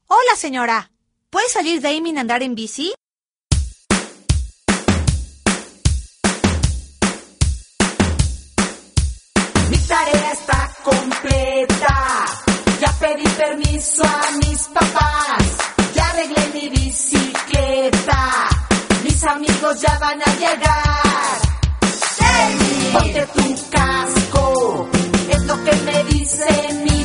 Hola, señora. ¿Puede salir Damien a andar en bici? Mi tarea está completa. Ya pedí permiso a mis papás. Ya arreglé mi bicicleta. Mis amigos ya van a llegar. ¡Hey! Ponte tu casco. Es lo que me dice mi